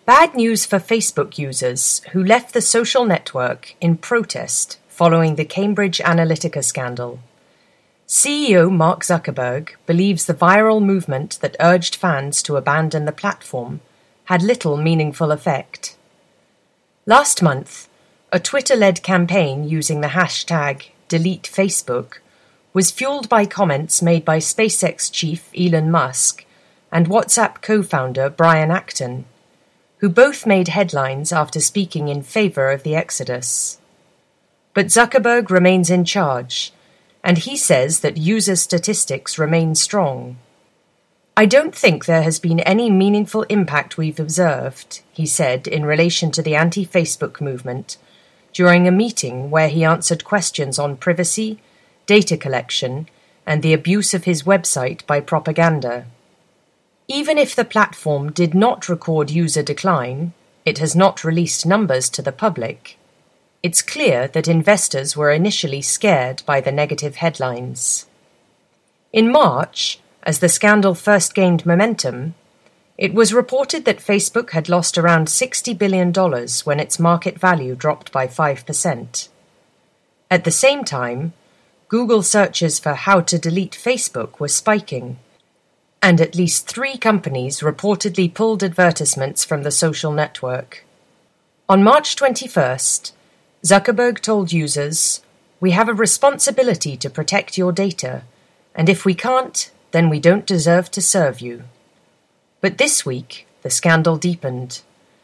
Bad news for Facebook users who left the social network in protest following the Cambridge Analytica scandal. CEO Mark Zuckerberg believes the viral movement that urged fans to abandon the platform had little meaningful effect. Last month, a Twitter-led campaign using the hashtag #DeleteFacebook was fueled by comments made by SpaceX chief Elon Musk and WhatsApp co-founder Brian Acton, who both made headlines after speaking in favor of the exodus. But Zuckerberg remains in charge, and he says that user statistics remain strong. "I don't think there has been any meaningful impact we've observed," he said in relation to the anti-Facebook movement during a meeting where he answered questions on privacy, data collection, and the abuse of his website by propaganda. Even if the platform did not record user decline, it has not released numbers to the public. It's clear that investors were initially scared by the negative headlines. In March, as the scandal first gained momentum, it was reported that Facebook had lost around $60 billion when its market value dropped by 5%. At the same time, Google searches for how to delete Facebook were spiking, and at least 3 companies reportedly pulled advertisements from the social network. On March 21st, Zuckerberg told users, "We have a responsibility to protect your data, and if we can't, then we don't deserve to serve you." But this week, the scandal deepened.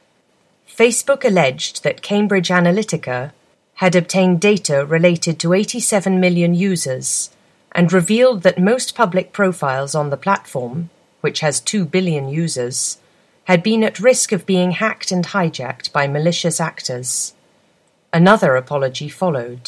Facebook alleged that Cambridge Analytica had obtained data related to 87 million users and revealed that most public profiles on the platform, which has 2 billion users, had been at risk of being hacked and hijacked by malicious actors. Another apology followed.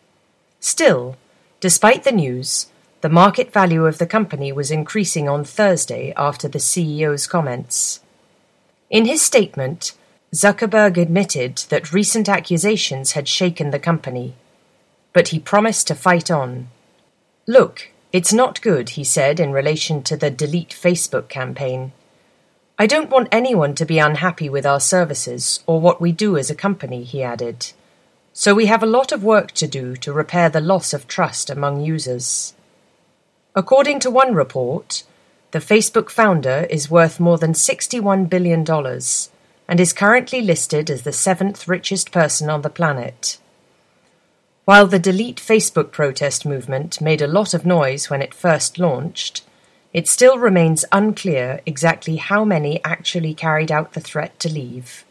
Still, despite the news, the market value of the company was increasing on Thursday after the CEO's comments. In his statement, Zuckerberg admitted that recent accusations had shaken the company, but he promised to fight on. "Look, it's not good," he said in relation to the Delete Facebook campaign. "I don't want anyone to be unhappy with our services or what we do as a company," he added. "So we have a lot of work to do to repair the loss of trust among users." According to one report, the Facebook founder is worth more than $61 billion and is currently listed as the 7th richest person on the planet. While the Delete Facebook protest movement made a lot of noise when it first launched, it still remains unclear exactly how many actually carried out the threat to leave.